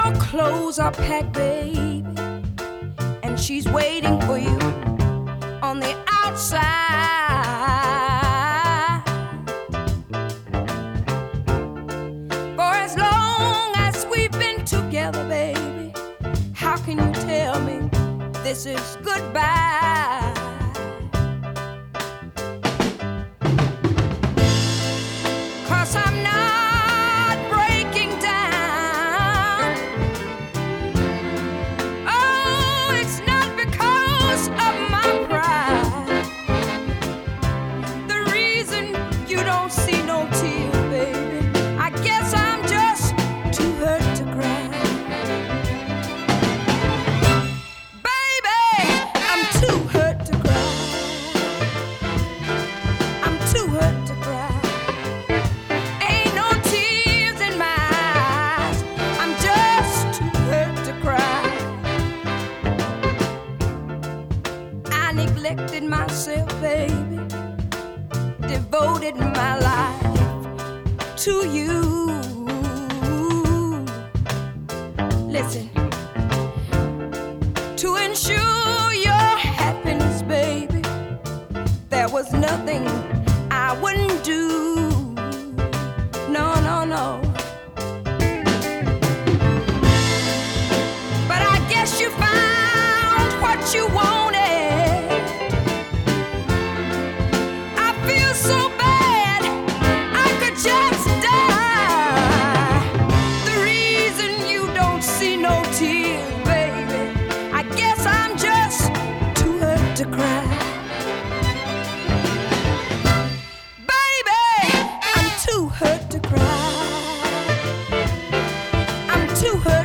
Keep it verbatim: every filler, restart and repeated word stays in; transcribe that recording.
your clothes are packed, baby, and she's waiting for you on the outside. For as long as we've been together, baby, how can you tell me this is goodbye? Cause I'm not breaking down. Oh, it's not because of my pride. The reason you don't see no tears, baby, I guess I'm just too hurt to cry. Baby, I'm too hurt to cry. I'm too hurt to cry. Ain't no tears in my eyes. I'm just too hurt to cry. I neglected myself, baby, devoted my life to you. Listen, to ensure your happiness, baby, there was nothing I wouldn't do. No, no, no. But I guess you found what you wanted. I feel so bad I could just die. The reason you don't see no tears, baby, I guess I'm just too hurt to cry. Baby, I'm too hurt to cry. I'm too hurt.